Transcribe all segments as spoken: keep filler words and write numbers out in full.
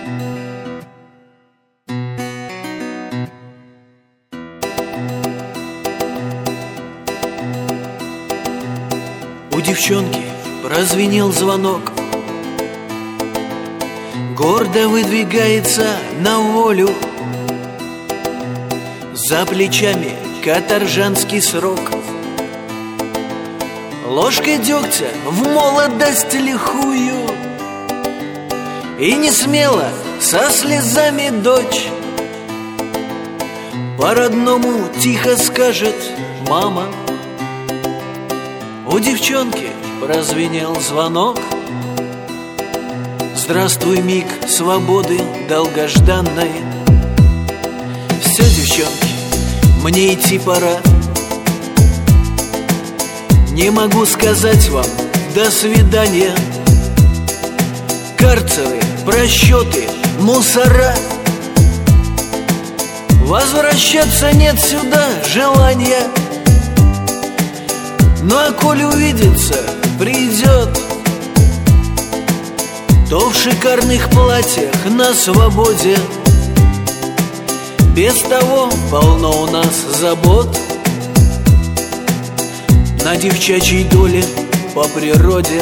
У девчонки прозвенел звонок. Гордо выдвигается на волю. За плечами каторжанский срок. Ложкой дегтя в молодость лихую. И не смело со слезами дочь по-родному тихо скажет: мама. У девчонки прозвенел звонок. Здравствуй, миг свободы долгожданной. Все, девчонки, мне идти пора. Не могу сказать вам до свидания. Карцеры, просчеты, мусора. Возвращаться нет сюда желания. Ну а коль увидится, придет, то в шикарных платьях на свободе. Без того полно у нас забот. На девчачьей доле по природе.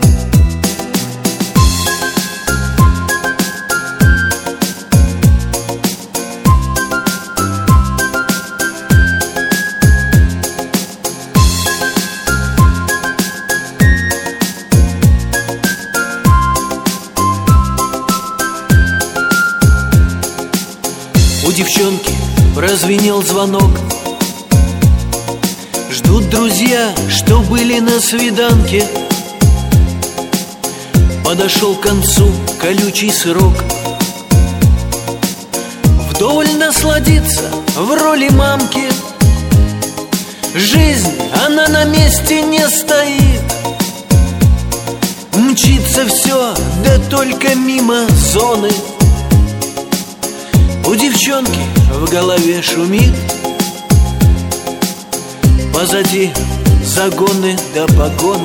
У девчонки прозвенел звонок. Ждут друзья, что были на свиданке. Подошел к концу колючий срок. Вдоволь насладиться в роли мамки. Жизнь, она на месте не стоит. Мчится все, да только мимо зоны. У девчонки в голове шумит. Позади загоны да погоны.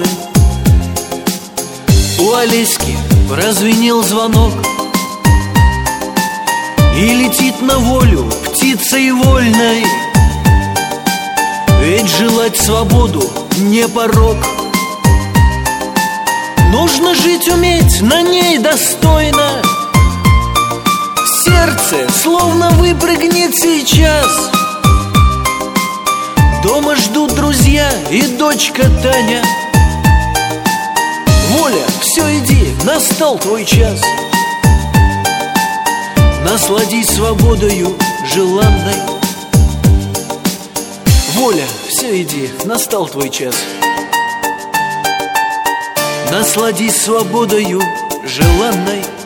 У Олеськи прозвенел звонок. И летит на волю птицей вольной. Ведь желать свободу не порок. Нужно жить уметь на ней достойно. Сердце словно выпрыгнет сейчас. Дома ждут друзья и дочка Таня. Воля, все, иди, настал твой час. Насладись свободою желанной. Воля, все, иди, настал твой час. Насладись свободою желанной.